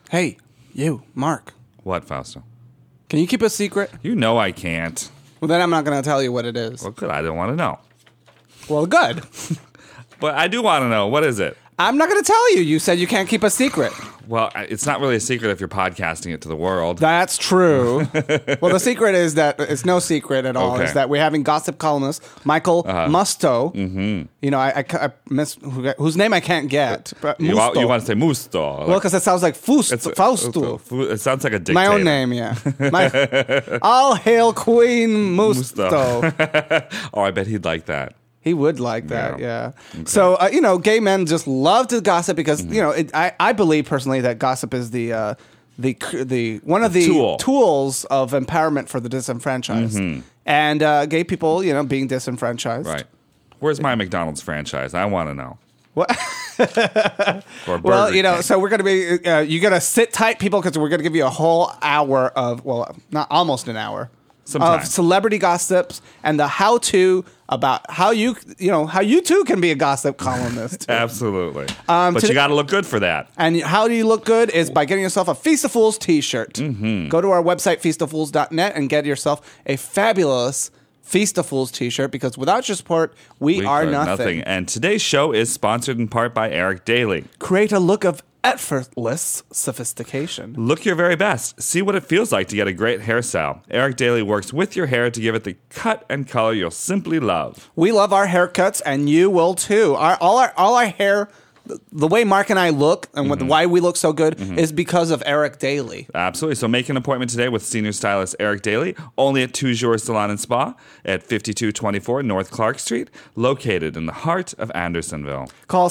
Hey, you, Mark. What, Fausto? Can you keep a secret? You know I can't. Well, then I'm not going to tell you what it is. Well, good. I don't want to know. Well, good. But I do want to know. What is it? I'm not going to tell you. You said you can't keep a secret. Well, it's not really a secret if you're podcasting it to the world. That's true. Well, the secret is that it's no secret at all. Okay. Is that we're having gossip columnist Michael Musto. Mm-hmm. You know, I miss whose name I can't get. But You Musto. want to say Musto. Well, because it sounds like Fausto. It sounds like a dictator. My own name, yeah. All hail Queen Musto. Oh, I bet he'd like that. He would like that, yeah. Okay. So, gay men just love to gossip because, I believe personally that gossip is the one of the tools of empowerment for the disenfranchised. Mm-hmm. And gay people, being disenfranchised. Right. Where's my McDonald's franchise? I want to know. What? Or Well, Burger so we're going to be, you got to sit tight, people, because we're going to give you a whole hour of, well, not almost an hour. Sometime. Of celebrity gossips and the how-to about how you too can be a gossip columnist. Absolutely. But you got to look good for that. And how do you look good is by getting yourself a Feast of Fools t-shirt. Mm-hmm. Go to our website, feastoffools.net, and get yourself a fabulous Feast of Fools t-shirt, because without your support, we are nothing. And today's show is sponsored in part by Eric Daly. Create a look of effortless sophistication. Look your very best. See what it feels like to get a great hairstyle. Eric Daly works with your hair to give it the cut and color you'll simply love. We love our haircuts, and you will too. All our hair, the way Mark and I look, and why we look so good, is because of Eric Daly. Absolutely. So make an appointment today with senior stylist Eric Daly, only at Toujours Salon and Spa at 5224 North Clark Street, located in the heart of Andersonville. Call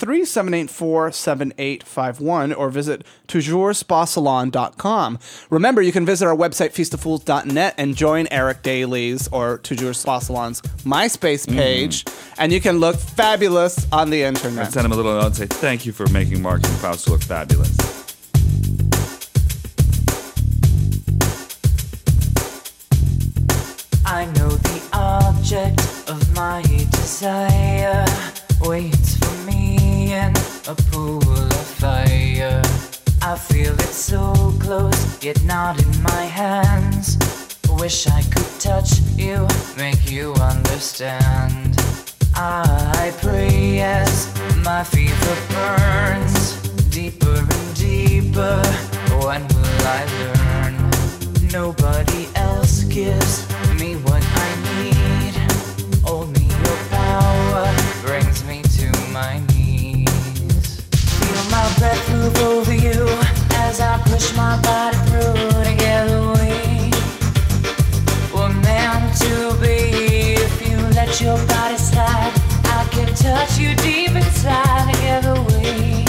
773-784-7851 or visit ToujourSpaSalon.com. Remember, you can visit our website, feastoffools.net, and join Eric Daly's or Toujours Spa Salon's MySpace page, and you can look fabulous on the internet. And send him a little note and say, thank you for making Mark and Fausto look fabulous. I know the object of my desire waits for me in a pool of fire. I feel it so close, yet not in my hands. Wish I could touch you, make you understand. I pray as my fever burns deeper and deeper. When will I learn? Nobody else gives me what I need. Only your power brings me to my knees. Feel my breath move over you as I push my body through. Together we were meant to be. If you let your body slide, I can touch you deep inside. Together we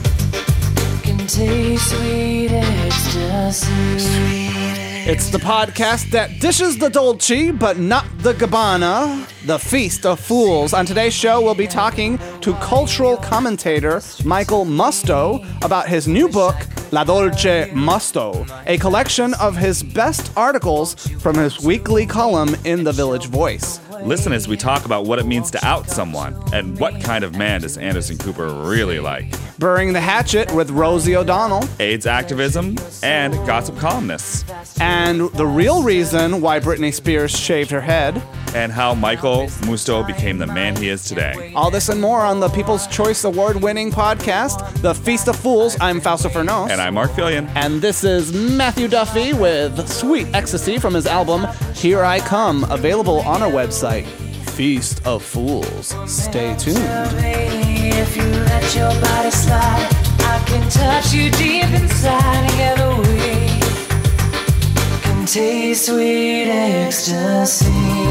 can taste sweet ecstasy. It's the podcast that dishes the Dolce, but not the Gabbana, the Feast of Fools. On today's show, we'll be talking to cultural commentator Michael Musto about his new book, La Dolce Musto, a collection of his best articles from his weekly column in The Village Voice. Listen as we talk about what it means to out someone and what kind of man does Anderson Cooper really like. Burying the Hatchet with Rosie O'Donnell. AIDS activism and gossip columnists. And the real reason why Britney Spears shaved her head. And how Michael Musto became the man he is today. All this and more on the People's Choice Award-winning podcast, The Feast of Fools. I'm Fausto Fernos. And I'm Mark Fillion. And this is Matthew Duffy with Sweet Ecstasy from his album Here I Come, available on our website, Feast of Fools. Stay tuned. If you let your body slide, I can touch you deep inside. Together we can taste sweet ecstasy.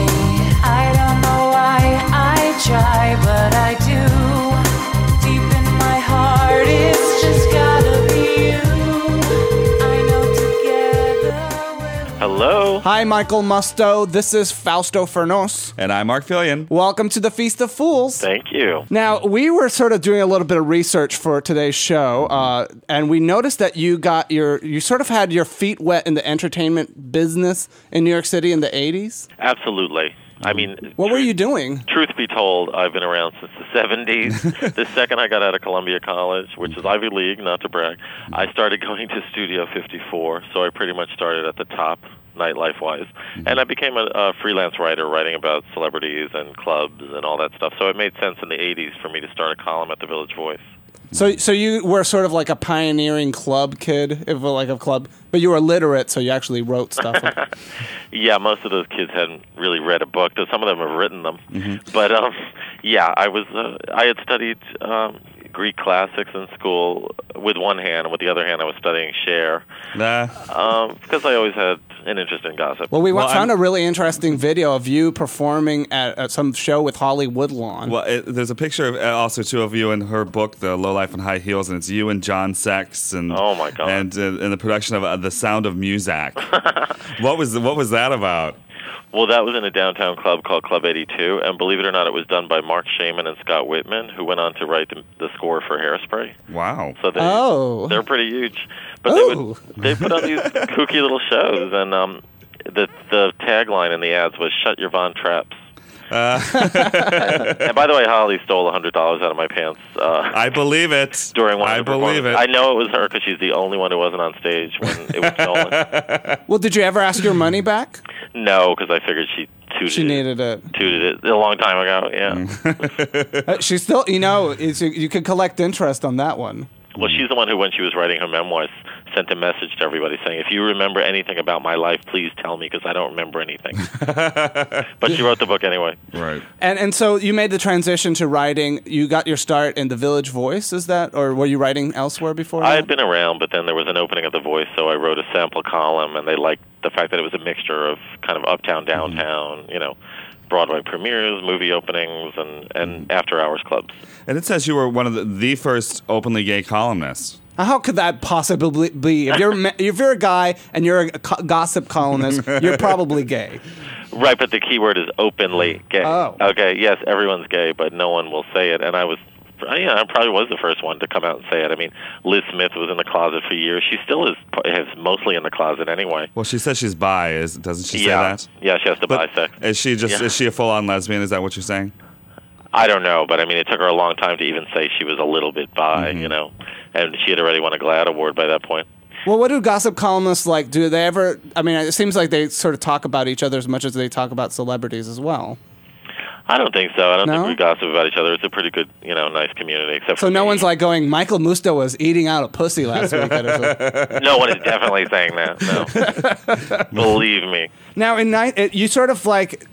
I don't know why I try, but I do. Deep in my heart, it's just gotta be you. I know together we'll... Hello. Hi, Michael Musto. This is Fausto Fernos. And I'm Mark Fillion. Welcome to the Feast of Fools. Thank you. Now, we were sort of doing a little bit of research for today's show, and we noticed that you sort of had your feet wet in the entertainment business in New York City in the 80s. Absolutely. I mean, What were you doing? truth be told, I've been around since the 70s. The second I got out of Columbia College, which is Ivy League, not to brag, I started going to Studio 54, so I pretty much started at the top, nightlife-wise. And I became a freelance writer, writing about celebrities and clubs and all that stuff. So it made sense in the 80s for me to start a column at the Village Voice. So you were sort of like a pioneering club kid, if like a club, but you were literate, so you actually wrote stuff. Yeah, most of those kids hadn't really read a book, though some of them have written them. But yeah, I had studied Greek classics in school with one hand, and with the other hand I was studying Cher, because I always had an interest in gossip. Well, we found a really interesting video of you performing at some show with Holly Woodlawn. Well, there's a picture of also two of you in her book, The Low Life in High Heels, and it's you and John Sex, and oh my God, and in the production of The Sound of Muzak. What was that about? Well, that was in a downtown club called Club 82, and believe it or not, it was done by Mark Shaman and Scott Whitman, who went on to write the score for Hairspray. Wow. So they're pretty huge. But they put on these kooky little shows, and the tagline in the ads was "Shut your Von Traps." And by the way, Holly stole $100 out of my pants. I believe it. During one I of the believe it. I know it was her because she's the only one who wasn't on stage when it was stolen. Well, did you ever ask your money back? No, because I figured she needed it. Tooted it a long time ago. Yeah. She still, you could collect interest on that one. Well, she's the one who, when she was writing her memoirs, sent a message to everybody saying, if you remember anything about my life, please tell me, because I don't remember anything. But she wrote the book anyway. Right. And so you made the transition to writing. You got your start in the Village Voice, is that? Or were you writing elsewhere before? I had been around, but then there was an opening of The Voice, so I wrote a sample column, and they liked the fact that it was a mixture of kind of uptown, downtown, Broadway premieres, movie openings, and after-hours clubs. And it says you were one of the first openly gay columnists. How could that possibly be? If you're a guy and you're a gossip columnist, you're probably gay. Right, but the key word is openly gay. Oh. Okay, yes, everyone's gay, but no one will say it. And I probably was the first one to come out and say it. I mean, Liz Smith was in the closet for years. She still is mostly in the closet anyway. Well, she says she's bi, doesn't she say that? Yeah, she has to bisect. Is she a full-on lesbian? Is that what you're saying? I don't know, but I mean, it took her a long time to even say she was a little bit bi, and she had already won a GLAAD award by that point. Well, what do gossip columnists like? Do they ever, it seems like they sort of talk about each other as much as they talk about celebrities as well. I don't think so. I don't think we gossip about each other. It's a pretty good, nice community. Except so no one's like going, Michael Musto was eating out a pussy last weekend or something. No one is definitely saying that, no. Believe me. Now, you sort of like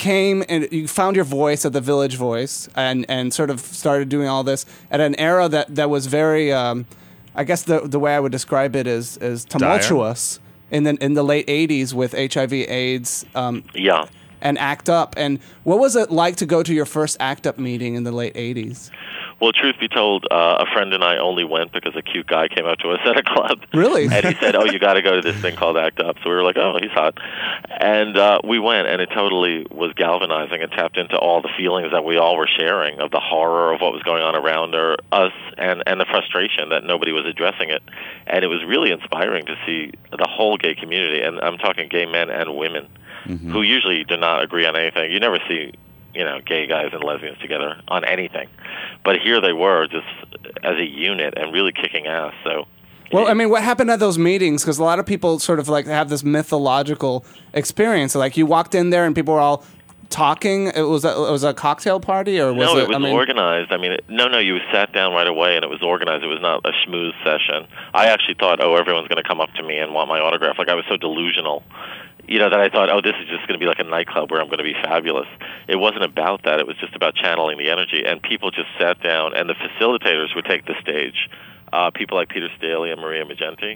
you found your voice at the Village Voice and sort of started doing all this at an era that was very, I guess the way I would describe it is tumultuous in the late 80s with HIV/AIDS. Yeah. And ACT UP. And what was it like to go to your first ACT UP meeting in the late 80s? Well, truth be told, a friend and I only went because a cute guy came up to us at a club. Really? And he said, you got to go to this thing called ACT UP. So we were like, oh, he's hot. And we went, and it totally was galvanizing and tapped into all the feelings that we all were sharing of the horror of what was going on around us and the frustration that nobody was addressing it. And it was really inspiring to see the whole gay community, and I'm talking gay men and women, who usually do not agree on anything. You never see, gay guys and lesbians together on anything. But here they were, just as a unit and really kicking ass. So, well, what happened at those meetings? Because a lot of people sort of like have this mythological experience. Like you walked in there and people were all talking. It was a cocktail party, or was no? It was organized. You sat down right away, and it was organized. It was not a schmooze session. I actually thought, everyone's going to come up to me and want my autograph. Like I was so delusional. That I thought, this is just going to be like a nightclub where I'm going to be fabulous. It wasn't about that. It was just about channeling the energy. And people just sat down, and the facilitators would take the stage, people like Peter Staley and Maria Magenti,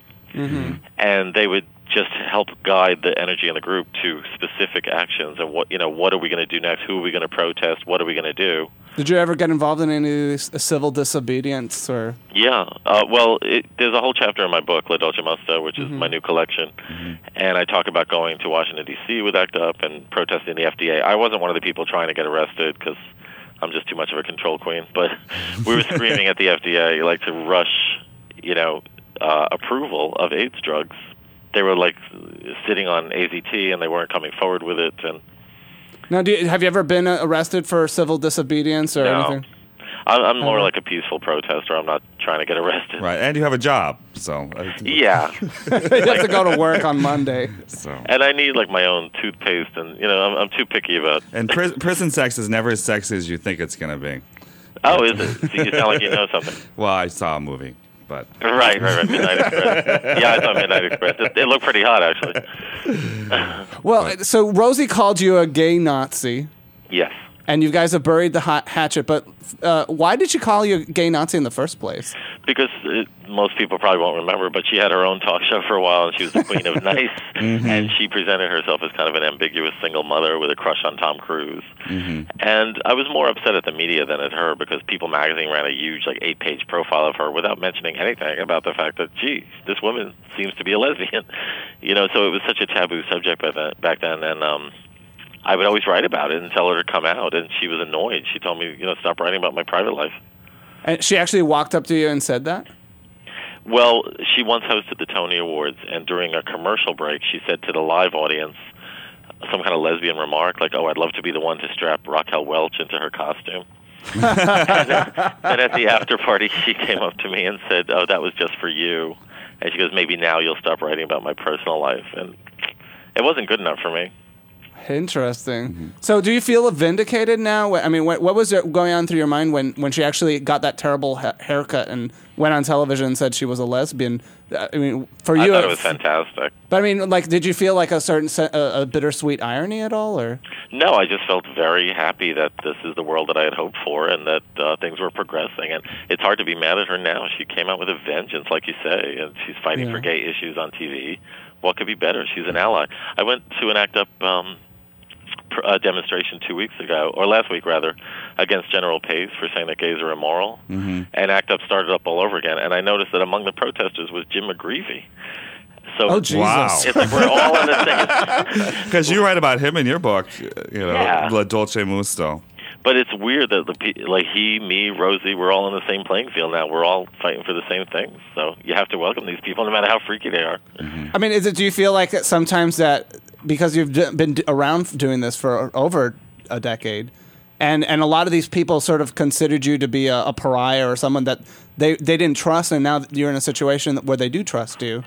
and they would just help guide the energy in the group to specific actions and what are we going to do next? Who are we going to protest? What are we going to do? Did you ever get involved in any civil disobedience or? Yeah. There's a whole chapter in my book, La Dolce Musto, which is my new collection. And I talk about going to Washington, D.C. with ACT UP and protesting the FDA. I wasn't one of the people trying to get arrested because I'm just too much of a control queen. But we were screaming at the FDA like to rush, approval of AIDS drugs. They were like sitting on AZT and they weren't coming forward with it. And Now, have you ever been arrested for civil disobedience or No. anything? I'm more like a peaceful protester. I'm not trying to get arrested. Right, and you have a job, so Yeah. You have to go to work on Monday. So. And I need like my own toothpaste, and I'm too picky about. And prison sex is never as sexy as you think it's going to be. Oh, is it? See, you sound like you know something. Well, I saw a movie, but Right. Midnight Express. Yeah, I saw Midnight Express. It looked pretty hot, actually. Well, so Rosie called you a gay Nazi, Yes. and you guys have buried the hatchet, but why did she call you a gay Nazi in the first place? Because most people probably won't remember, but she had her own talk show for a while, and she was the queen of nice, and she presented herself as kind of an ambiguous single mother with a crush on Tom Cruise. And I was more upset at the media than at her, because People magazine ran a huge, like, 8-page profile of her without mentioning anything about the fact that, gee, this woman seems to be a lesbian. So it was such a taboo subject back then, and I would always write about it and tell her to come out, and she was annoyed. She told me, stop writing about my private life. And she actually walked up to you and said that? Well, she once hosted the Tony Awards, and during a commercial break, she said to the live audience some kind of lesbian remark, like, "Oh, I'd love to be the one to strap Raquel Welch into her costume." And at the after party, she came up to me and said, "Oh, that was just for you." And she goes, "Maybe now you'll stop writing about my personal life." And it wasn't good enough for me. Interesting. So do you feel vindicated now? I mean, what was going on through your mind when she actually got that terrible haircut and went on television and said she was a lesbian? I mean, for you... I thought it was fantastic. But I mean, like, did you feel like a certain a bittersweet irony at all, or? No, I just felt very happy that this is the world that I had hoped for, and that things were progressing. And it's hard to be mad at her now. She came out with a vengeance, like you say, and she's fighting for gay issues on TV. What could be better? She's an ally. I went to an ACT UP demonstration 2 weeks ago, or last week rather, against General Pace for saying that gays are immoral. And ACT UP started up all over again. And I noticed that among the protesters was Jim McGreevey. So Oh, Jesus. Wow. it's like we're all in the same. because you write about him in your book, Yeah. La Dolce Musto. But it's weird that like he, me, Rosie, we're all in the same playing field now. We're all fighting for the same things. So you have to welcome these people, no matter how freaky they are. I mean, do you feel like that sometimes that because you've been around doing this for over a decade, and a lot of these people sort of considered you to be a pariah or someone that they didn't trust, and now that you're in a situation where they do trust you?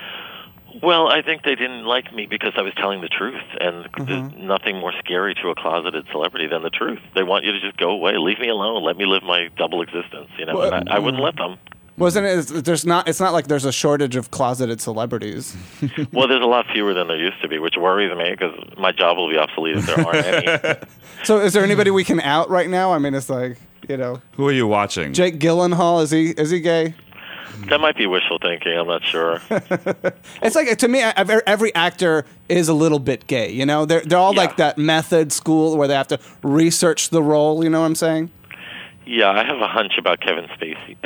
Well, I think they didn't like me because I was telling the truth, and there's nothing more scary to a closeted celebrity than the truth. They want you to just go away, leave me alone, let me live my double existence. Well, and I wouldn't let them. Wasn't it? It's not like there's a shortage of closeted celebrities. Well, there's a lot fewer than there used to be, which worries me because my job will be obsolete if there aren't any. So, is there anybody we can out right now? I mean, it's like Who are you watching? Jake Gyllenhaal. Is he gay? That might be wishful thinking. I'm not sure. It's like, to me, every actor is a little bit gay. They're all like that method school where they have to research the role. You know what I'm saying? Yeah, I have a hunch about Kevin Spacey.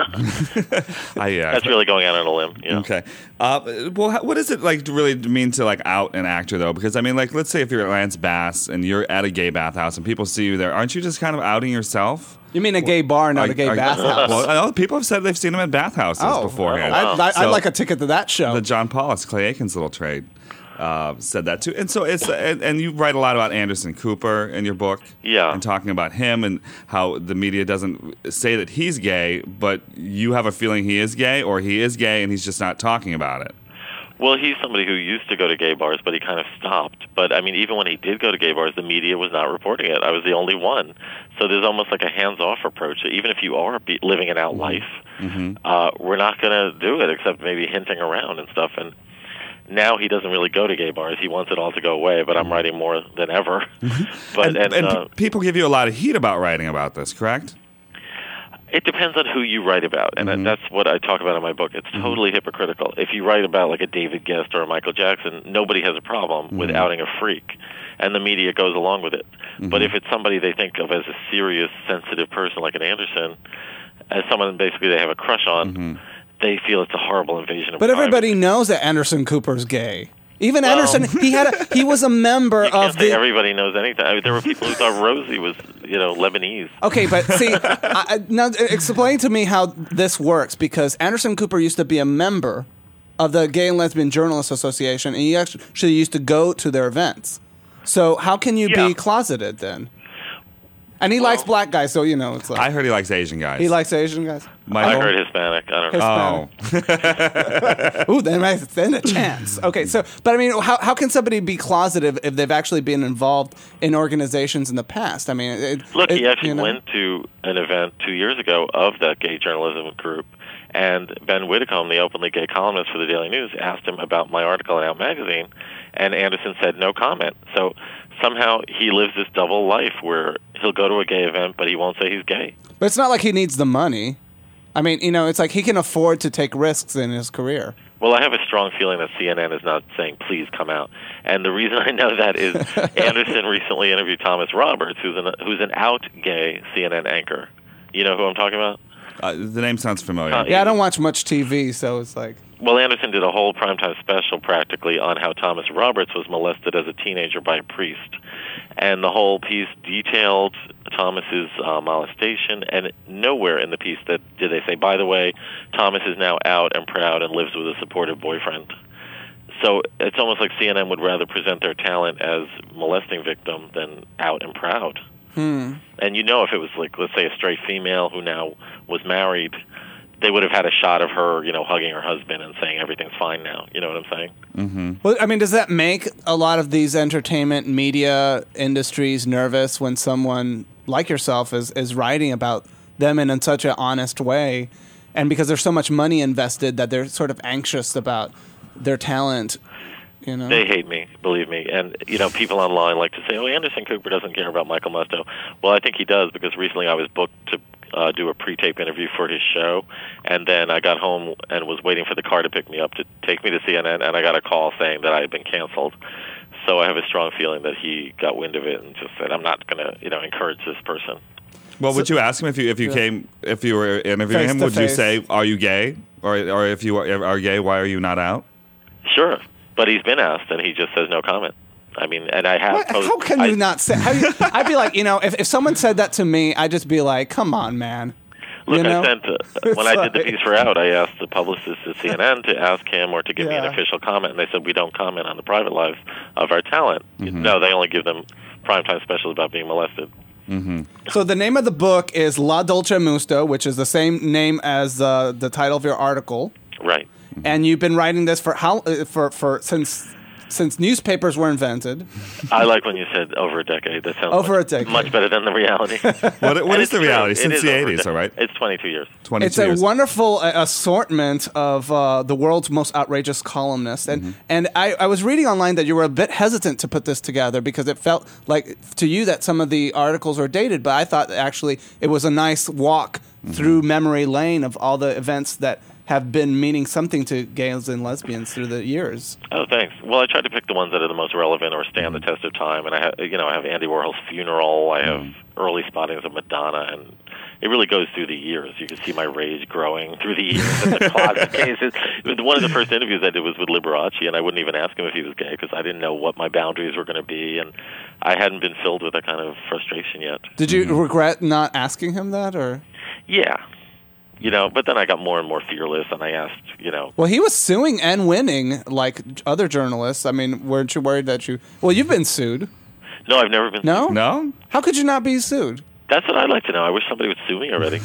That's really going out on a limb. Okay. Well, what does it like really mean to like out an actor though? Because I mean, like, let's say if you're Lance Bass and you're at a gay bathhouse and people see you there, aren't you just kind of outing yourself? You mean a gay bar, not a gay bathhouse? Well, I know people have said they've seen him at bathhouses beforehand. I'd like a ticket to that show. The John Paulus, Clay Aiken's little trade, said that too. And so it's and you write a lot about Anderson Cooper in your book, and talking about him and how the media doesn't say that he's gay, but you have a feeling he is gay, or he is gay and he's just not talking about it. Well, he's somebody who used to go to gay bars, but he kind of stopped. But, I mean, even when he did go to gay bars, the media was not reporting it. I was the only one. So there's almost like a hands-off approach. Even if you are living an out life, we're not going to do it except maybe hinting around and stuff. And now he doesn't really go to gay bars. He wants it all to go away, but I'm writing more than ever. But and people give you a lot of heat about writing about this, correct? It depends on who you write about, and that's what I talk about in my book. It's totally hypocritical. If you write about like a David Guest or a Michael Jackson, nobody has a problem with outing a freak, and the media goes along with it. But if it's somebody they think of as a serious, sensitive person like an Anderson, as someone basically they have a crush on, they feel it's a horrible invasion of But privacy. everybody knows that Anderson Cooper's gay. Even Anderson, he was a member You can't of say the. everybody knows anything. I mean, there were people who thought Rosie was, Lebanese. Okay, but see, now explain to me how this works, because Anderson Cooper used to be a member of the Gay and Lesbian Journalists Association, and he actually used to go to their events. So how can you be closeted then? And he likes black guys, so it's like I heard he likes Asian guys. he likes Asian guys. Michael? I heard Hispanic. I don't know. Oh, Ooh, then a chance. Okay, but I mean, how can somebody be closeted if they've actually been involved in organizations in the past? I mean, he actually went to an event 2 years ago of that gay journalism group, and Ben Whitcomb, the openly gay columnist for the Daily News, asked him about my article in Out Magazine, and Anderson said no comment. So somehow he lives this double life where he'll go to a gay event, but he won't say he's gay. But it's not like he needs the money. I mean, it's like he can afford to take risks in his career. Well, I have a strong feeling that CNN is not saying, please come out. And the reason I know that is Anderson recently interviewed Thomas Roberts, who's an out gay CNN anchor. You know who I'm talking about? the name sounds familiar. Yeah, I don't watch much TV, so it's like... Well, Anderson did a whole primetime special practically on how Thomas Roberts was molested as a teenager by a priest. And the whole piece detailed Thomas's molestation, and nowhere in the piece did they say, by the way, Thomas is now out and proud and lives with a supportive boyfriend. So it's almost like CNN would rather present their talent as molesting victim than out and proud. And if it was like, let's say, a straight female who now was married, they would have had a shot of her, hugging her husband and saying everything's fine now. You know what I'm saying? Mm-hmm. Well, I mean, does that make a lot of these entertainment media industries nervous when someone like yourself is writing about them in such an honest way, and because there's so much money invested that they're sort of anxious about their talent? They hate me, believe me. And, people online like to say, oh, Anderson Cooper doesn't care about Michael Musto. Well, I think he does, because recently I was booked to do a pre-tape interview for his show, and then I got home and was waiting for the car to pick me up to take me to CNN, and I got a call saying that I had been canceled. So I have a strong feeling that he got wind of it and just said, I'm not going to, encourage this person. Well, would you ask him if you were interviewing him? Would you say, "Are you gay?" Or if you are gay, why are you not out? Sure, but he's been asked, and he just says no comment. I mean, and I have. How can you not say? I'd be like, if someone said that to me, I'd just be like, "Come on, man." Look, I sent when I did the piece for Out, I asked the publicist at CNN to ask him or to give me an official comment, and they said we don't comment on the private lives of our talent. Mm-hmm. No, they only give them primetime specials about being molested. Mm-hmm. So the name of the book is La Dolce Musto, which is the same name as the title of your article. Right. And you've been writing this for since newspapers were invented. I like when you said over a decade. That sounds over a decade. Much better than the reality. What is the reality? Since the 80s, all right? It's 22 years. 22 it's years. A wonderful assortment of the world's most outrageous columnists. And I was reading online that you were a bit hesitant to put this together because it felt like to you that some of the articles were dated, but I thought actually it was a nice walk through memory lane of all the events that have been meaning something to gays and lesbians through the years. Oh, thanks. Well, I tried to pick the ones that are the most relevant or stand the test of time. And I have Andy Warhol's funeral. I have early spottings of Madonna, and it really goes through the years. You can see my rage growing through the years in the closet cases. One of the first interviews I did was with Liberace, and I wouldn't even ask him if he was gay because I didn't know what my boundaries were going to be, and I hadn't been filled with that kind of frustration yet. Did you regret not asking him that, or? Yeah. But then I got more and more fearless, and I asked, Well, he was suing and winning like other journalists. I mean, weren't you worried that you... Well, you've been sued. No, I've never been sued. No? How could you not be sued? That's what I'd like to know. I wish somebody would sue me already.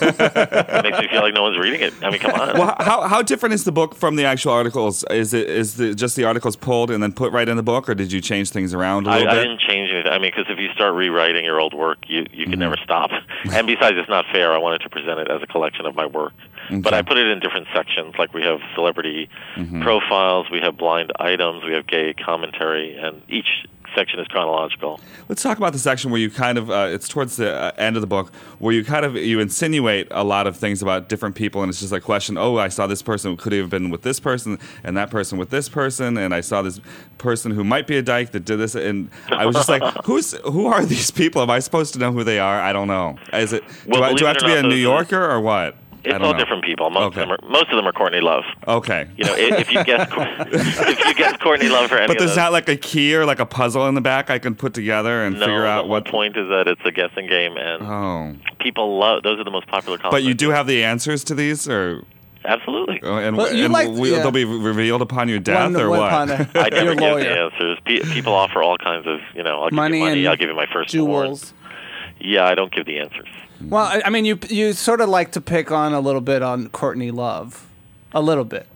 It makes me feel like no one's reading it. I mean, come on. Well, how different is the book from the actual articles? Is just the articles pulled and then put right in the book, or did you change things around a little bit? I didn't change anything. I mean, because if you start rewriting your old work, you can never stop. And besides, it's not fair. I wanted to present it as a collection of my work. Okay. But I put it in different sections. Like we have celebrity profiles, we have blind items, we have gay commentary, and each section is chronological. Let's talk about the section where you kind of, it's towards the end of the book, where you insinuate a lot of things about different people, and it's just a question, I saw this person, could he have been with this person, and that person with this person, and I saw this person who might be a dyke that did this, and I was just like, who are these people? Am I supposed to know who they are? I don't know. Is it, do I have to be a New Yorker, or what? It's all different people. Most of them are Courtney Love. Okay. If you guess Courtney Love for any but there's not like a key or like a puzzle in the back I can put together and figure out what. The point is that it's a guessing game, and people love. Those are the most popular. But you do have the answers to these, or Absolutely. And, Well, you they'll be revealed upon your death, or what? I never give the answers. People offer all kinds of, I'll give money, you money, and I'll give you my first jewels. Yeah, I don't give the answers. Well, I mean, you sort of like to pick on a little bit on Courtney Love. A little bit.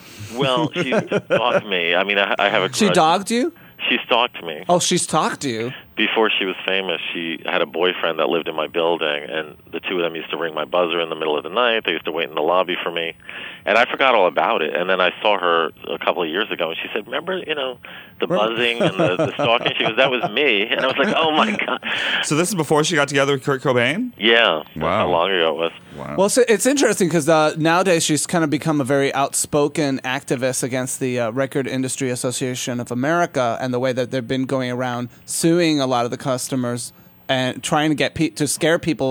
Well, she stalked me. I mean, I have a grudge. She dogged you? She stalked me. Oh, she stalked you? Before she was famous, she had a boyfriend that lived in my building, and the two of them used to ring my buzzer in the middle of the night. They used to wait in the lobby for me, and I forgot all about it. And then I saw her a couple of years ago, and she said, remember, the buzzing and the stalking? That was me. And I was like, oh, my God. So this is before she got together with Kurt Cobain? Yeah. That's Wow. how long ago it was. Wow. Well, so it's interesting because nowadays she's kind of become a very outspoken activist against the Record Industry Association of America and the way that they've been going around suing a lot of the customers and trying to get to scare people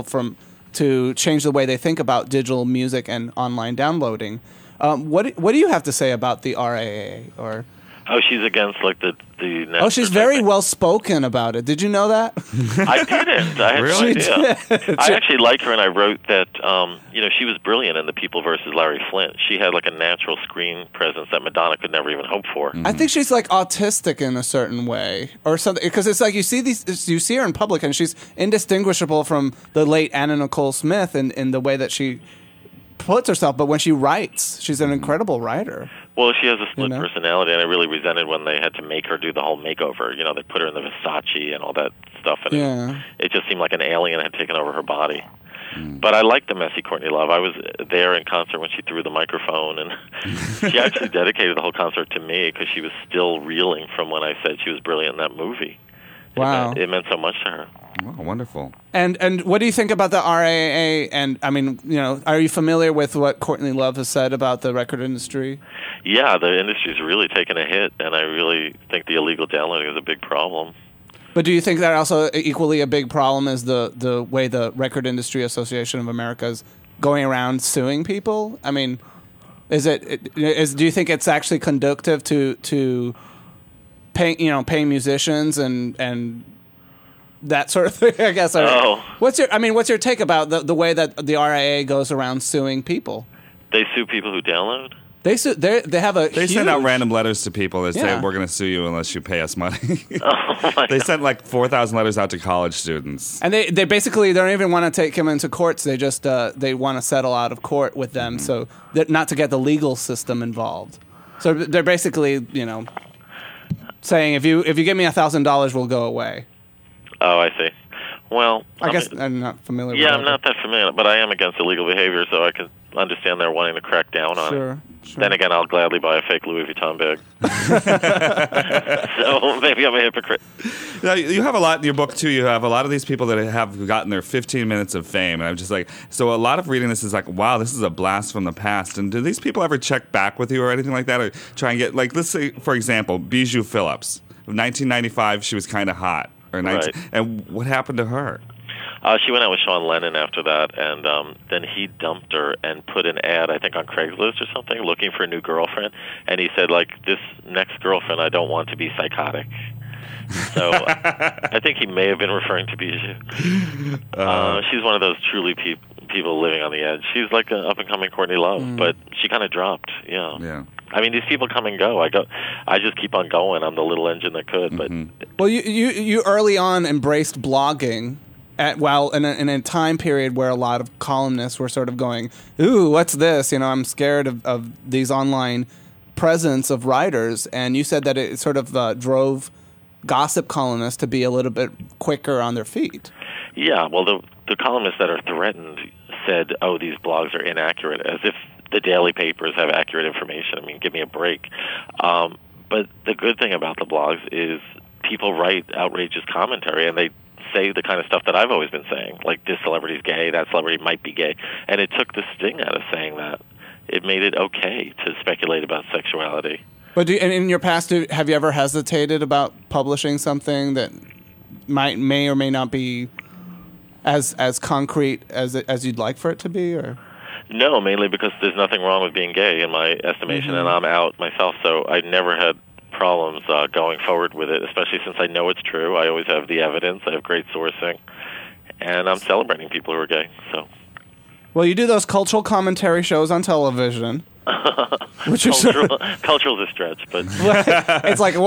to change the way they think about digital music and online downloading. What do you have to say about the RAA? Or oh, she's against the oh, she's very well spoken about it. Did you know that? I didn't. I had Really? no idea. I actually like her, and I wrote that she was brilliant in The People versus Larry Flint. She had a natural screen presence that Madonna could never even hope for. I think she's autistic in a certain way, or something. Because it's you see her in public, and she's indistinguishable from the late Anna Nicole Smith in the way that she puts herself. But when she writes, she's an incredible writer. Well, she has a split personality, and I really resented when they had to make her do the whole makeover. They put her in the Versace and all that stuff, and it just seemed like an alien had taken over her body. But I like the messy Courtney Love. I was there in concert when she threw the microphone, and she actually dedicated the whole concert to me because she was still reeling from when I said she was brilliant in that movie. Wow. It meant so much to her. Wow, wonderful. And what do you think about the RAA? And I mean, are you familiar with what Courtney Love has said about the record industry? Yeah, the industry's really taken a hit, and I really think the illegal downloading is a big problem. But do you think that also equally a big problem is the way the Record Industry Association of America is going around suing people? I mean, do you think it's actually conducive to paying musicians and that sort of thing? I guess. What's your take about the way that the RIA goes around suing people? They sue people who download? They send out random letters to people that say, we're going to sue you unless you pay us money. They sent 4,000 letters out to college students. And they basically don't even want to take them into courts. They just they want to settle out of court with them, so not to get the legal system involved. So they're basically, saying if you give me $1,000, we'll go away. Oh, I see. Well, I guess I'm not familiar with that. Yeah, I'm not that familiar, but I am against illegal behavior, so I can understand they're wanting to crack down on it. Sure. Then again, I'll gladly buy a fake Louis Vuitton bag. So maybe I'm a hypocrite. Now, you have a lot in your book, too. You have a lot of these people that have gotten their 15 minutes of fame. And I'm just so a lot of reading this is wow, this is a blast from the past. And do these people ever check back with you or anything like that? Or try and get, let's say, for example, Bijou Phillips. In 1995, she was kind of hot. Right. And what happened to her? She went out with Sean Lennon after that, and then he dumped her and put an ad, I think, on Craigslist or something, looking for a new girlfriend. And he said, this next girlfriend, I don't want to be psychotic. So I think he may have been referring to Bijou. She's one of those truly people living on the edge. She's like an up-and-coming Courtney Love, but she kind of dropped. Yeah. I mean, these people come and go. I just keep on going. I'm the little engine that could. But well, you early on embraced blogging. In a time period where a lot of columnists were sort of going, ooh, what's this? I'm scared of these online presence of writers. And you said that it sort of drove gossip columnists to be a little bit quicker on their feet. Yeah, well, the columnists that are threatened said, oh, these blogs are inaccurate, as if the daily papers have accurate information. I mean, give me a break. But the good thing about the blogs is people write outrageous commentary, and they say the kind of stuff that I've always been saying, like this celebrity's gay, that celebrity might be gay. And it took the sting out of saying that. It made it okay to speculate about sexuality. But in your past, have you ever hesitated about publishing something that may or may not be as concrete as you'd like for it to be? Or no, mainly because there's nothing wrong with being gay in my estimation, and I'm out myself, so I never had problems going forward with it, especially since I know it's true. I always have the evidence. I have great sourcing, and I'm celebrating people who are gay. So Well, you do those cultural commentary shows on television. Which cultural's a stretch, but it's like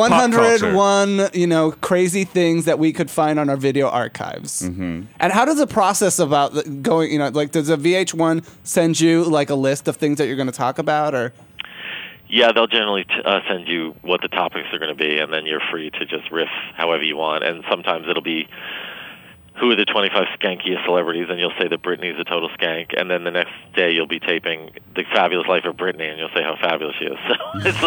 101, crazy things that we could find on our video archives. Mm-hmm. And how does the process about going, does a VH1 send you like a list of things that you're going to talk about, or? Yeah, they'll generally send you what the topics are going to be, and then you're free to just riff however you want. And sometimes it'll be, who are the 25 skankiest celebrities, and you'll say that Britney's a total skank, and then the next day you'll be taping The Fabulous Life of Britney, and you'll say how fabulous she is. So it's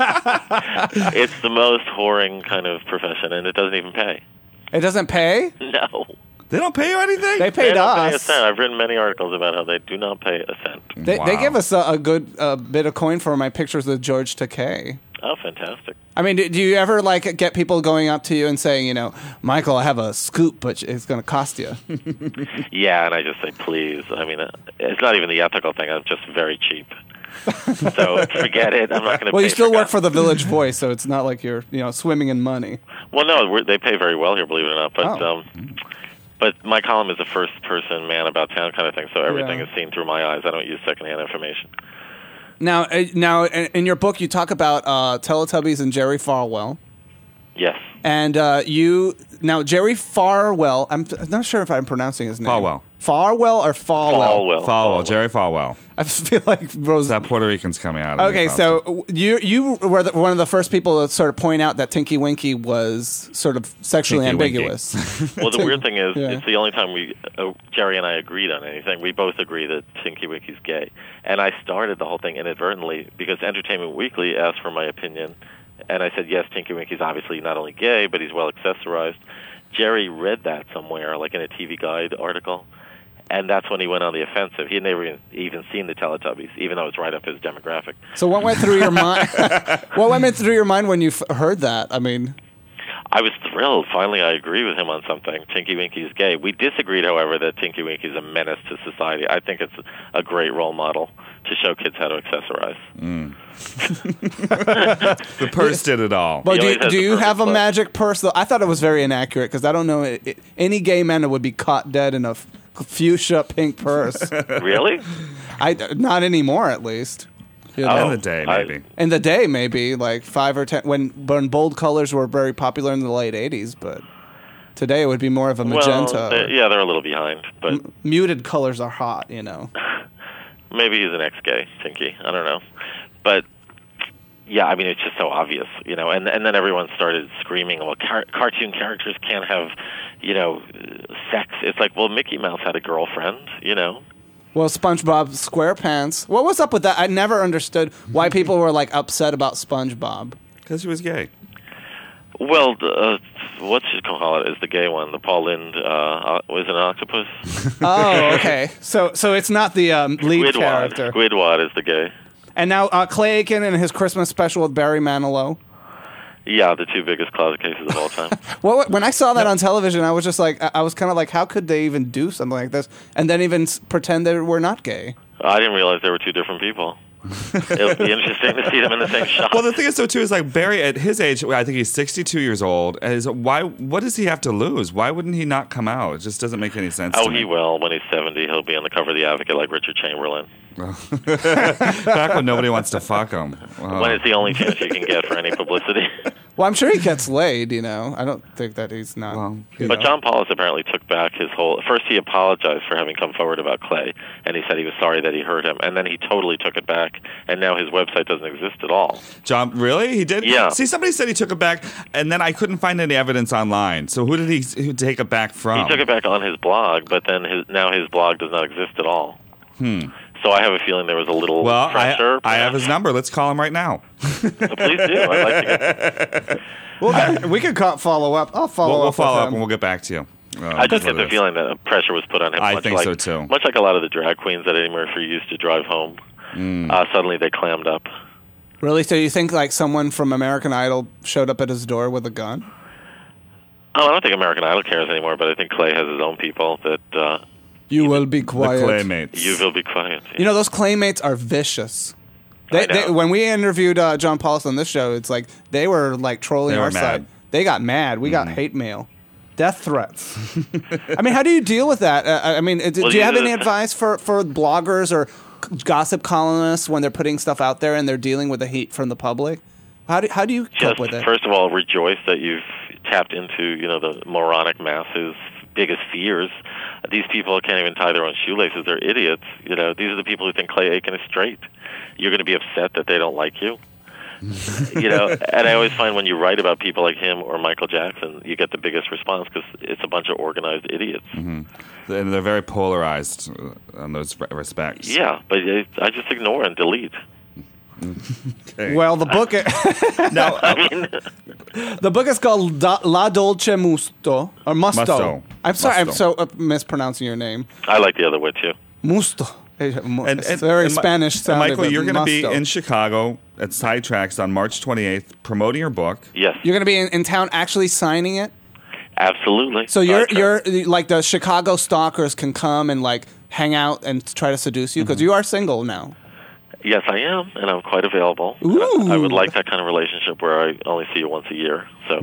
like, it's the most whoring kind of profession, and it doesn't even pay. It doesn't pay? No. They don't pay you anything? They paid us. Pay a cent. I've written many articles about how they do not pay a cent. They give us a good bit of coin for my pictures with George Takei. Oh, fantastic. I mean, do you ever get people going up to you and saying, Michael, I have a scoop, but it's going to cost you? Yeah, and I just say, please. I mean, it's not even the ethical thing. I'm just very cheap. So forget it. I'm not going to. Well, you still work for the Village Voice, so it's not like you're swimming in money. Well, no, they pay very well here, believe it or not. But but my column is a first-person man about town kind of thing, so everything is seen through my eyes. I don't use secondhand information. Now, in your book, you talk about Teletubbies and Jerry Falwell. Yes. And Jerry Falwell, I'm not sure if I'm pronouncing his name. Falwell. Farwell or Falwell? Falwell. Jerry Falwell. I feel like Rose. That Puerto Rican's coming out. Okay, so you were one of the first people to sort of point out that Tinky Winky was sort of sexually ambiguous. Well, the weird thing is, it's the only time Jerry and I agreed on anything. We both agree that Tinky Winky's gay. And I started the whole thing inadvertently because Entertainment Weekly asked for my opinion. And I said, yes, Tinky Winky's obviously not only gay, but he's well accessorized. Jerry read that somewhere, like in a TV Guide article. And that's when he went on the offensive. He had never even seen the Teletubbies, even though it's right up his demographic. So what went through your mind? What went through your mind when you heard that? I mean, I was thrilled. Finally, I agree with him on something. Tinky Winky's gay. We disagreed, however, that Tinky Winky's a menace to society. I think it's a great role model to show kids how to accessorize. The purse did it all. Well, do you have a magic purse? Though I thought it was very inaccurate because I don't know any gay man that would be caught dead in a fuchsia pink purse. Really? Not anymore, at least. In the day, maybe. In the day, maybe like 5 or 10 when bold colors were very popular in the late '80s, but today it would be more of a magenta. Well, they're a little behind, but muted colors are hot, Maybe he's an ex-gay, Tinky. I don't know, but yeah, I mean it's just so obvious, And then everyone started screaming, "Well, cartoon characters can't have, sex." It's like, well, Mickey Mouse had a girlfriend, Well, SpongeBob SquarePants. What was up with that? I never understood why people were upset about SpongeBob. Because he was gay. Well, what you call it is the gay one. The Paul Lynde was it an octopus? Oh, okay. So it's not the lead character. Squidward is the gay. And now Clay Aiken and his Christmas special with Barry Manilow. Yeah, the two biggest closet cases of all time. Well, when I saw that on television, I was just I was kind of like, how could they even do something like this? And then even pretend that we're not gay? I didn't realize they were two different people. It would be interesting to see them in the same shot. Well, the thing is, though, too, is Barry, at his age, I think he's 62 years old. What does he have to lose? Why wouldn't he not come out? It just doesn't make any sense to me. He will. When he's 70, he'll be on the cover of The Advocate like Richard Chamberlain. Back when nobody wants to fuck him. When it's the only chance you can get for any publicity. Well, I'm sure he gets laid, I don't think that he's not. But John Paulus apparently took back his whole... First, he apologized for having come forward about Clay, and he said he was sorry that he hurt him, and then he totally took it back, and now his website doesn't exist at all. John, really? He did? Yeah. See, somebody said he took it back, and then I couldn't find any evidence online. So who did he take it back from? He took it back on his blog, but then now his blog does not exist at all. So I have a feeling there was a little pressure. I have his number. Let's call him right now. Please do. I'd like to get... we could follow up. I'll follow up. We'll follow up him. and we'll get back to you. I just get the feeling that pressure was put on him. I think so, too. Much like a lot of the drag queens that Eddie Murphy used to drive home. Suddenly they clammed up. Really? So you think someone from American Idol showed up at his door with a gun? Oh, I don't think American Idol cares anymore, but I think Clay has his own people that... You will be quiet. The Claymates. You will be quiet. Those Claymates are vicious. They, when we interviewed John Paulus on this show, it's they were trolling our side. They got mad. We got hate mail. Death threats. I mean, how do you deal with that? Do you have any advice for bloggers or gossip columnists when they're putting stuff out there and they're dealing with the heat from the public? How do you cope with it? First of all, rejoice that you've tapped into the moronic masses' biggest fears. These people can't even tie their own shoelaces. They're idiots. These are the people who think Clay Aiken is straight. You're going to be upset that they don't like you. And I always find when you write about people like him or Michael Jackson, you get the biggest response because it's a bunch of organized idiots. And they're very polarized on those respects. Yeah, but I just ignore and delete. Okay. Well, the book the book is called La Dolce Musto or Musto. I'm sorry, I'm so mispronouncing your name. I like the other way too. Musto. It's very Spanish sounding. Michael, you're going to be in Chicago at Sidetracks on March 28th promoting your book. Yes. You're going to be in town actually signing it? Absolutely. So you're like the Chicago stalkers can come and like hang out and try to seduce you because you are single now. Yes, I am, and I'm quite available. Ooh. I would like that kind of relationship where I only see you once a year. So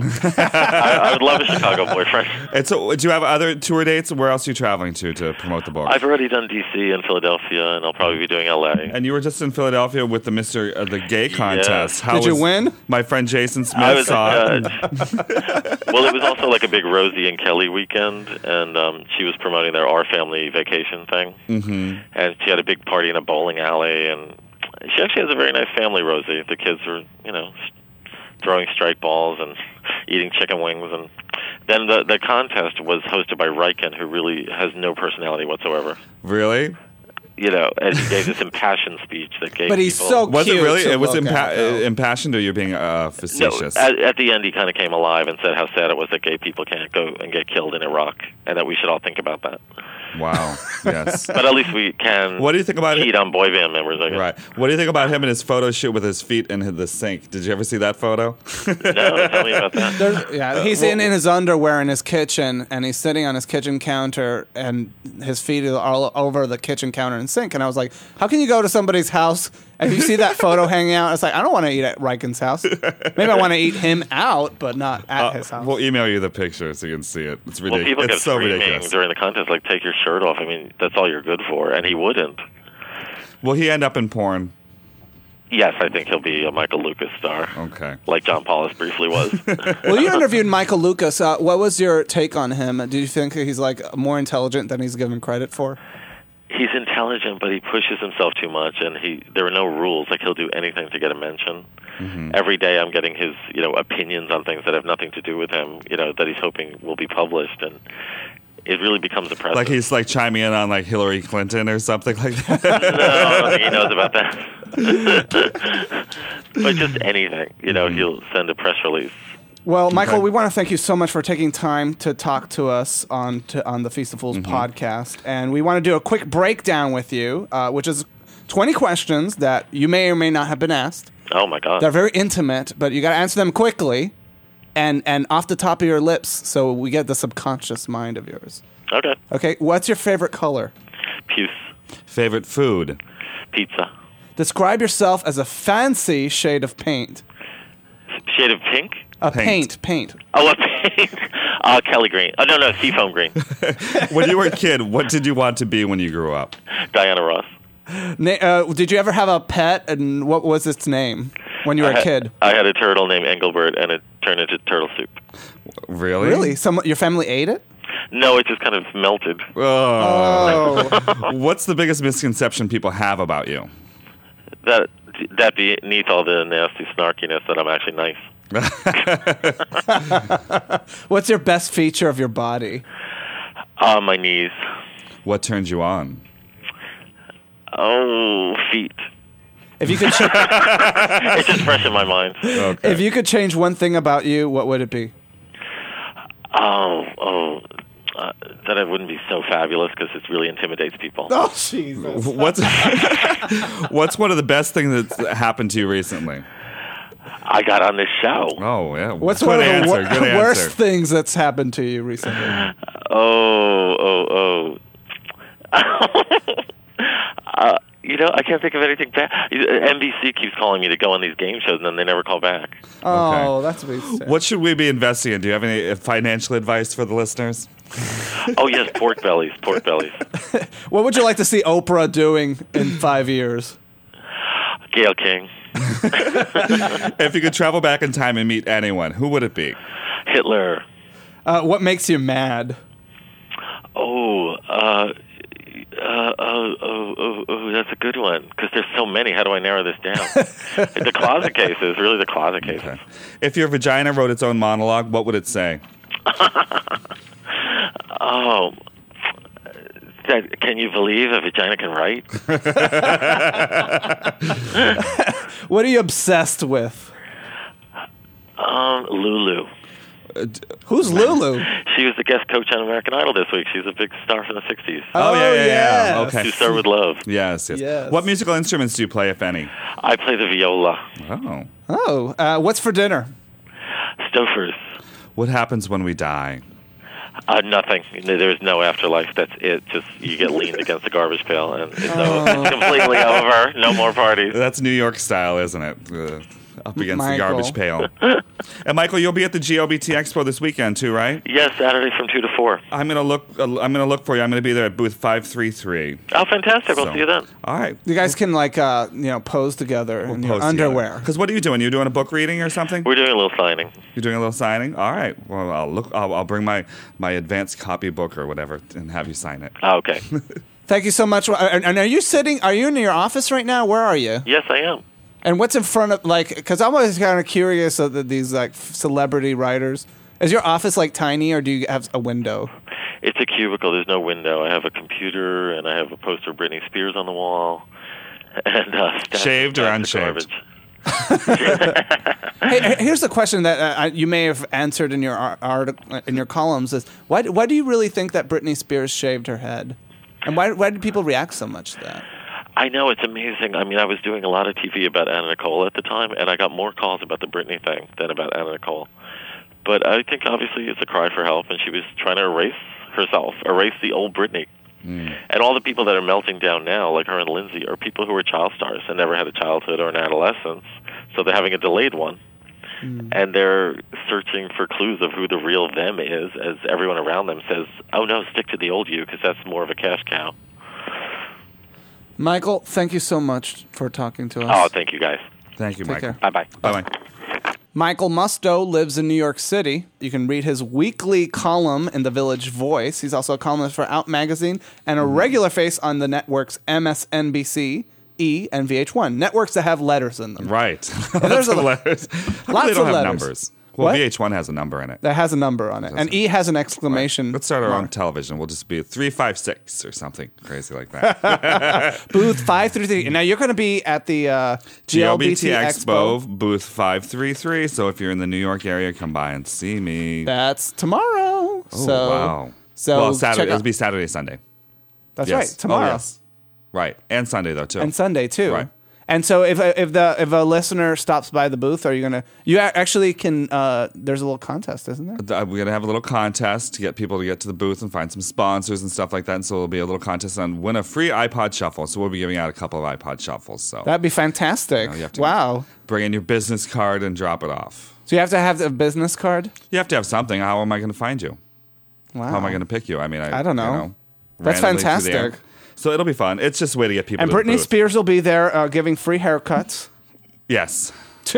I would love a Chicago boyfriend. And so, do you have other tour dates? Where else are you traveling to promote the book? I've already done D.C. and Philadelphia, and I'll probably be doing L.A. And you were just in Philadelphia with the gay contest. Yeah. Did you win? My friend Jason Smith saw it. Well, it was also like a big Rosie and Kelly weekend, and she was promoting their Our Family Vacation thing. Mm-hmm. And she had a big party in a bowling alley, and she actually has a very nice family, Rosie. The kids were, throwing strike balls and eating chicken wings. And then the contest was hosted by Riken, who really has no personality whatsoever. Really? And he gave this impassioned speech that gave But he's people... so Was cute. it really? to It was look at, impassioned, or you're being facetious? No, at the end, he kind of came alive and said how sad it was that gay people can't go and get killed in Iraq, and that we should all think about that. Wow. Yes. But at least we can. What do you think about cheat on boy band members? I guess. Right. What do you think about him and his photo shoot with his feet in the sink? Did you ever see that photo? No, tell me about that. He's in his underwear in his kitchen, and he's sitting on his kitchen counter, and his feet are all over the kitchen counter and sink. And I was like, how can you go to somebody's house and you see that photo hanging out? It's like, I don't want to eat at Riken's house. Maybe I want to eat him out, but not at his house. We'll email you the picture so you can see it. It's ridiculous. Well, people kept it's so screaming ridiculous. during the contest, like, take your shirt off. I mean, that's all you're good for. And he wouldn't. Will he end up in porn? Yes, I think he'll be a Michael Lucas star. Okay. Like John Paulus briefly was. Well, you interviewed Michael Lucas. What was your take on him? Do you think he's like more intelligent than he's given credit for? He's intelligent, but he pushes himself too much, and there are no rules. Like, he'll do anything to get a mention. Mm-hmm. Every day I'm getting his, opinions on things that have nothing to do with him, that he's hoping will be published, and it really becomes oppressive. Like he's like chiming in on like Hillary Clinton or something like that. No, I don't think he knows about that. But just anything, he'll send a press release. Well, Michael, we want to thank you so much for taking time to talk to us on the Feast of Fools podcast. And we want to do a quick breakdown with you, which is 20 questions that you may or may not have been asked. Oh, my God. They're very intimate, but you got to answer them quickly and off the top of your lips so we get the subconscious mind of yours. Okay. Okay, what's your favorite color? Puce. Favorite food? Pizza. Describe yourself as a fancy shade of paint. Shade of pink? Paint. Oh, a paint. Kelly green. Oh, no, seafoam green. When you were a kid, what did you want to be when you grew up? Diana Ross. Did you ever have a pet, and what was its name when you were a kid? I had a turtle named Engelbert, and it turned into turtle soup. Really? Really? Your family ate it? No, it just kind of melted. Oh. What's the biggest misconception people have about you? That beneath all the nasty snarkiness, that I'm actually nice. What's your best feature of your body? My knees. What turns you on? Oh, feet. If you could, it's just fresh in my mind. Okay. If you could change one thing about you, what would it be? That I wouldn't be so fabulous because it really intimidates people. Oh, Jesus! What's one of the best things that's happened to you recently? I got on this show. Oh, yeah. What's Good one of answer. the Good worst answer. things that's happened to you recently? I can't think of anything bad. NBC keeps calling me to go on these game shows, and then they never call back. Oh, that's what we say. What should we be investing in? Do you have any financial advice for the listeners? Oh, yes, pork bellies. What would you like to see Oprah doing in 5 years? Gayle King. If you could travel back in time and meet anyone, who would it be? Hitler. What makes you mad? That's a good one, because there's so many. How do I narrow this down? The closet cases, really the closet cases. Okay. If your vagina wrote its own monologue, what would it say? Can you believe a vagina can write? What are you obsessed with? Lulu. Who's Lulu? She was the guest coach on American Idol this week. She's a big star from the 60s. Oh, yeah. Okay. She started with Love. Yes. What musical instruments do you play, if any? I play the viola. What's for dinner? Stouffer's. What happens when we die? Nothing. There's no afterlife. That's it. Just you get leaned against the garbage pail, and it's completely over. No more parties. That's New York style, isn't it? Up against the garbage pail. And Michael, you'll be at the GOBT Expo this weekend too, right? Yes, Saturday from 2 to 4. I'm gonna look for you. I'm gonna be there at booth 533. Oh, fantastic! I'll see you then. All right. You guys can pose together in your underwear. Because what are you doing? You doing a book reading or something? We're doing a little signing. You're doing a little signing? All right. Well, I'll bring my advanced copy book or whatever and have you sign it. Oh, okay. Thank you so much. And are you in your office right now? Where are you? Yes, I am. And what's in front of, because I'm always kind of curious of these, celebrity writers. Is your office, tiny, or do you have a window? It's a cubicle. There's no window. I have a computer, and I have a poster of Britney Spears on the wall. And shaved or unshaved? Hey, here's the question that you may have answered in your article, in your columns: is why do you really think that Britney Spears shaved her head, and why did people react so much to that? I know, it's amazing. I mean, I was doing a lot of TV about Anna Nicole at the time, and I got more calls about the Britney thing than about Anna Nicole. But I think obviously it's a cry for help, and she was trying to erase the old Britney. And all the people that are melting down now, like her and Lindsay, are people who were child stars and never had a childhood or an adolescence, so they're having a delayed one. And they're searching for clues of who the real them is, as everyone around them says, oh no, stick to the old you, because that's more of a cash cow. Michael, thank you so much for talking to us. Oh, thank you, guys. Thank you, Michael. Bye-bye. Bye-bye. Michael Musto lives in New York City. You can read his weekly column in the Village Voice. He's also a columnist for Out Magazine and a regular face on the networks MSNBC, E, and VH1. Networks that have letters in them. Right. There's letters. Lots they don't of have letters. Numbers. Well, What? VH1 has a number in it. That has a number on it. And E has an exclamation. Let's start our own television. We'll just be 356 or something crazy like that. Booth 533. Now, you're going to be at the GLBT Expo. booth 533. So if you're in the New York area, come by and see me. That's tomorrow. Oh, wow. So well, Saturday. check It'll be Saturday, Sunday. That's Yes. right. Tomorrow. Oh, yes. Right. And Sunday, though, too. And Sunday, too. Right. And so if a listener stops by the booth, are you going to... You actually can... there's a little contest, isn't there? We're going to have a little contest to get people to get to the booth and find some sponsors and stuff like that. And so there'll be a little contest and win a free iPod Shuffle. So we'll be giving out a couple of iPod Shuffles. So That'd be fantastic. you have to Wow. bring in your business card and drop it off. So you have to have a business card? You have to have something. How am I going to find you? Wow. How am I going to pick you? I mean, I don't know. That's randomly through the fantastic. air. So it'll be fun. It's just a way to get people And to the Britney booth. Spears will be there giving free haircuts. Yes.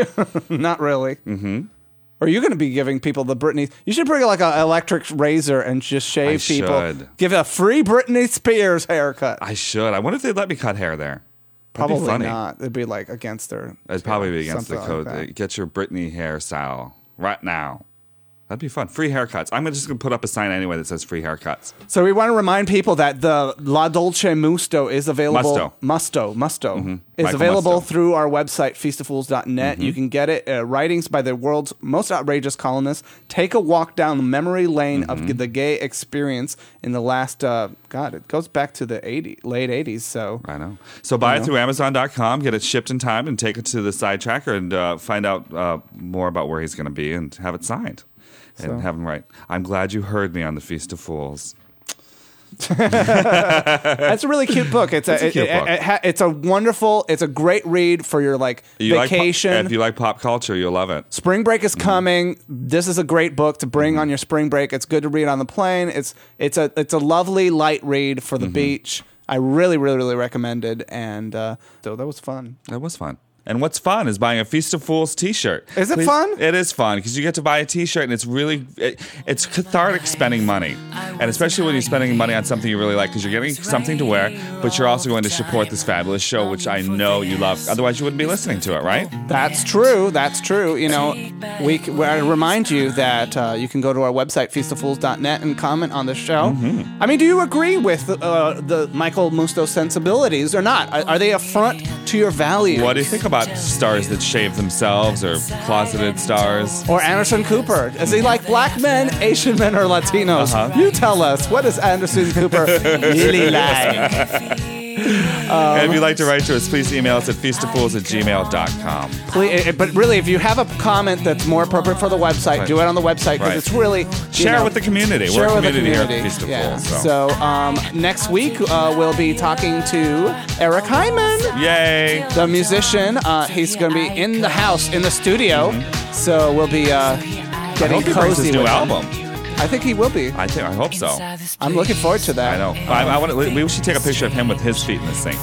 Not really. Mm-hmm. Or are you going to be giving people the Britney... You should bring an electric razor and just shave people. should. Give a free Britney Spears haircut. I should. I wonder if they'd let me cut hair there. That'd Probably be funny. not. It'd be against their... It'd probably be against the something code. like that. Get your Britney hairstyle right now. That'd be fun. Free haircuts. I'm just going to put up a sign anyway that says free haircuts. So we want to remind people that the La Dolce Musto is available. Musto. Is Michael available Musto. through our website, feastoffools.net. You can get it. Writings by the world's most outrageous columnists. Take a walk down memory lane of the gay experience in the last, it goes back to the late 80s. So I know. So buy it through Amazon.com, get it shipped in time, and take it to the Sidetracker and find out more about where he's going to be and have it signed. And have him write, I'm glad you heard me on the Feast of Fools. That's a really cute book. It's a cute book. It's a wonderful. It's a great read for your vacation. If you like pop culture, you'll love it. Spring break is coming. This is a great book to bring on your spring break. It's good to read on the plane. It's a lovely light read for the beach. I really, really, really recommend it. And so that was fun. That was fun. And what's fun is buying a Feast of Fools t-shirt. Is it fun? It is fun because you get to buy a t-shirt and it's cathartic spending money. And especially when you're spending money on something you really like because you're getting something to wear, but you're also going to support this fabulous show, which I know you love. Otherwise, you wouldn't be listening to it, right? That's true. That's true. You know, I remind you that you can go to our website, feastoffools.net, and comment on the show. I mean, do you agree with the Michael Musto sensibilities or not? Are they affront to your values? What do you think about stars that shave themselves or closeted stars? Or Anderson Cooper. Is he like black men, Asian men, or Latinos? You tell us. What does Anderson Cooper really like? And if you'd like to write to us, please email us at feastoffools@gmail.com. Please, but really, if you have a comment that's more appropriate for the website, do it on the website because it's really... Share with the community. We're a community here at Feast of Fools. So next week, we'll be talking to Eric Hyman. Yay! The musician. He's going to be in the house, in the studio. So we'll be getting cozy his new album. I think he will be. I hope so. I'm looking forward to that. I know. We should take a picture of him with his feet in the sink.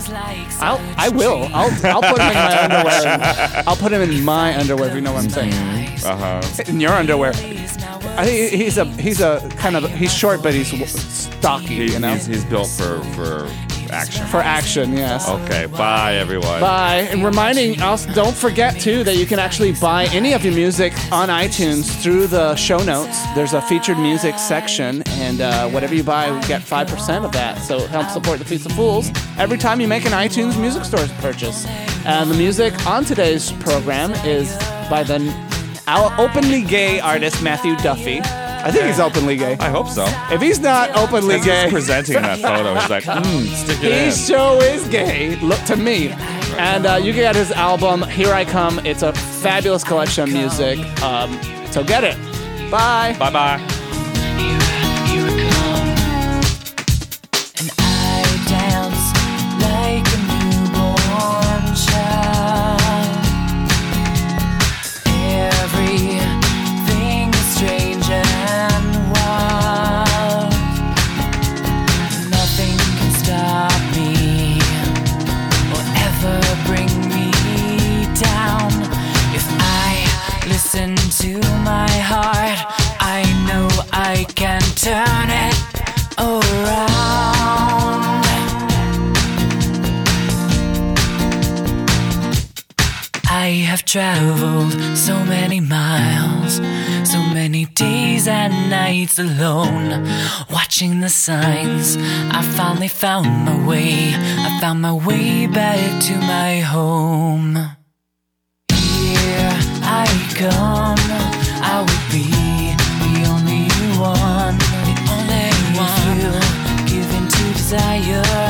I will. I'll put him in my underwear. I'll put him in my underwear if you know what I'm saying. In your underwear. I think he's short, but he's stocky. You know, he's built for action. For action, yes. Okay, bye everyone. Bye. And reminding us, don't forget too that you can actually buy any of your music on iTunes through the show notes. There's a featured music section, and whatever you buy, we get 5% of that. So it helps support the Feast of Fools every time you make an iTunes music store purchase. And the music on today's program is by our openly gay artist Matthew Duffy. I think he's openly gay. I hope so. If he's not openly gay... He's presenting that photo. He's like, stick it in. He sure is gay, look to me. And you can get his album, Here I Come. It's a fabulous collection of music. So get it. Bye. Bye-bye. Here I come, and I dance like a newborn child. Everything is strange and wild. Nothing can stop me or ever bring me down. If I listen to my heart, I know I can turn it around. I have traveled so many miles, so many days and nights alone, watching the signs. I finally found my way. I found my way back to my home. Here I come. I will be the only one, the only one. Given to desire.